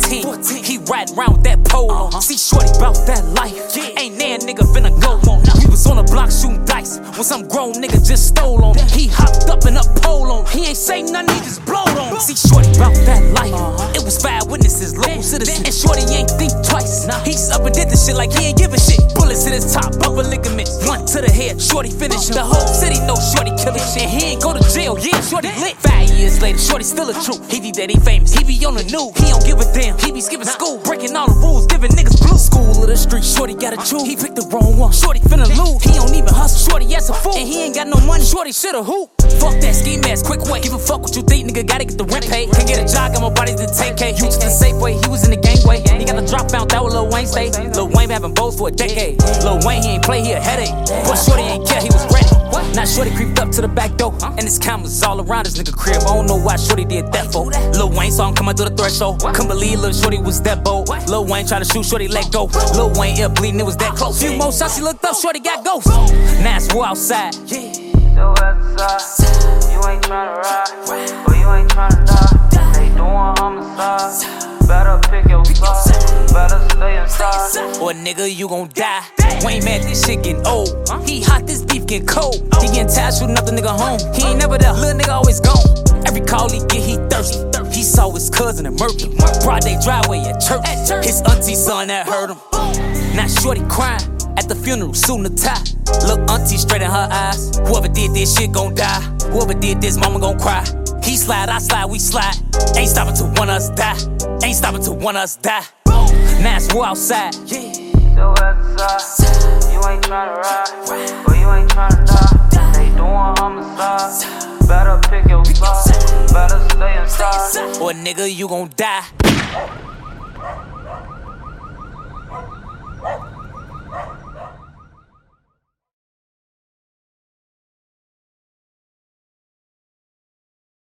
14. He riding around with that pole. See shorty bout that life. Ain't there nigga finna go on. We was on the block shooting dice when some grown nigga just stole on him. He hopped up and up pole on him. He ain't say nothing, he just blowed on him. See shorty bout that life. It was 5 witnesses, local citizens, and shorty ain't think twice. He's up and did this shit like he ain't give a shit. Bullets in his top, upper ligaments, one to the head. Shorty finished him. The whole city know shorty killin' shit. He ain't go to jail, yeah, shorty lit. 5 years later, shorty still a truth. He be dead, he famous. He be on the news. He don't give a damn. He be skipping school, breaking all the rules, giving niggas blue. School of the street, shorty gotta choose. He picked the wrong one. Shorty finna lose. He don't even hustle. Shorty ass a fool, and he ain't got no money. Shorty shoulda hoop. Fuck that ski mask, quick way. Give a fuck what you think, nigga. Gotta get the rent paid. Can't get a job, got my body to take K. Used to Safeway, he was in the gangway. He got a drop out, that was Lil Wayne stay. Lil Wayne been having bows for a decade. Lil Wayne, he ain't play, he a headache. But shorty ain't care, he was ready. Now shorty creeped up to the back door, and his cameras all around this nigga crib. I don't know why shorty did that for. Lil Wayne saw him coming through the threshold. Couldn't believe Lil shorty was that bold. Lil Wayne tried to shoot, shorty let go. Lil Wayne ear bleeding, it was that close. Few more shots, he looked up, shorty got ghost. Now it's war outside. So outside, you ain't tryna ride, but you ain't tryna die. They doing homicide, better pick your side, better stay inside. Or nigga, you gon' die. Wayne mad, this shit getting old. He hot, this beef getting cold. He getting tired, shooting up the nigga home. He ain't never there, little nigga always gone. Every call he get, he thirsty. He saw his cousin in Murphy. Broad day driveway at church. His auntie son that hurt him. Now shorty crying at the funeral, suit and a tie. Look auntie straight in her eyes. Whoever did this shit gon' die. Whoever did this, mama gon' cry. He slide, I slide, we slide. Ain't stopping till one of us die. Ain't stopping till one of us die. Now it's war outside. So outside, you ain't tryna ride, but you ain't tryna die. They doing homicide, better pick your side, better stay inside. Or nigga, you gon' die.